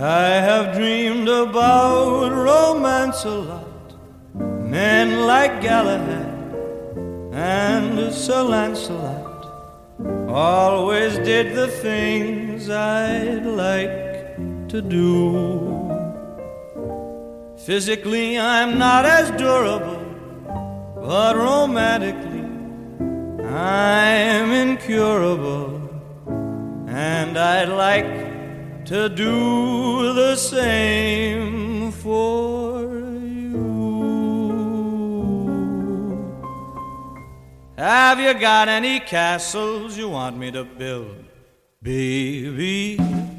I have dreamed about romance a lot. Men like Galahad and Sir Lancelot always did the things I'd like to do. Physically I'm not as durable, but romantically I'm incurable, and I'd like to do the same for you. Have you got any castles you want me to build, baby?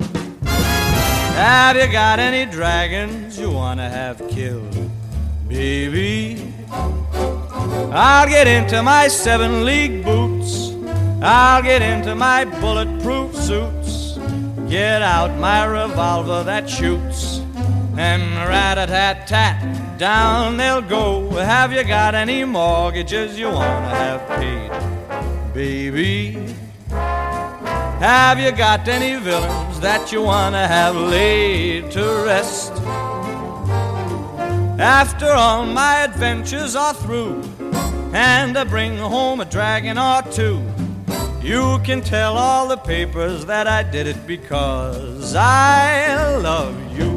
Have you got any dragons you want to have killed, baby? I'll get into my 7-league boots, I'll get into my bulletproof suits, get out my revolver that shoots, and rat-a-tat-tat, down they'll go. Have you got any mortgages you want to have paid, baby? Have you got any villains that you want to have laid to rest? After all my adventures are through, and I bring home a dragon or two, you can tell all the papers that I did it because I love you.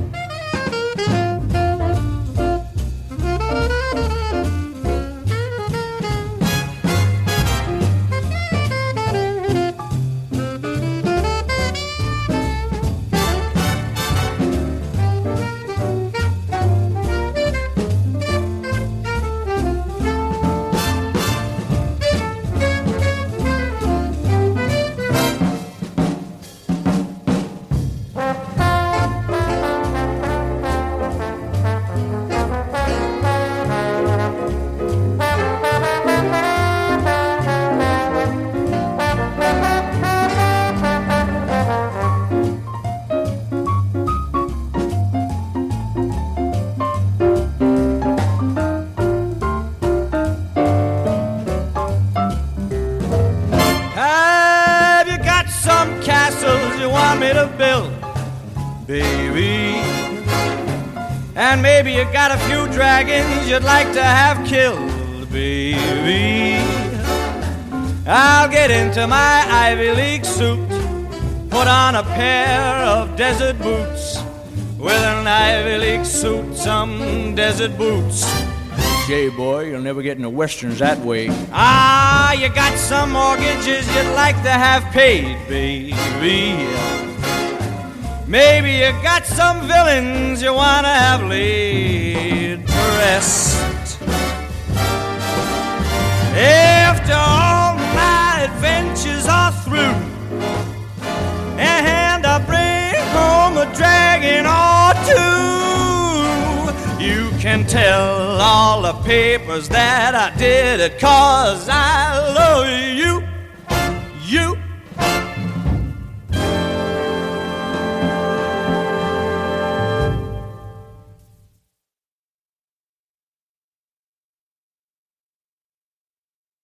And maybe you got a few dragons you'd like to have killed, baby. I'll get into my Ivy League suit, put on a pair of desert boots. With an Ivy League suit, some desert boots. Jay, boy, you'll never get into westerns that way. Ah, you got some mortgages you'd like to have paid, baby. Maybe you got some villains you want to have laid to rest. After all my adventures are through, and I bring home a dragon or two, you can tell all the papers that I did it 'cause I love you, you.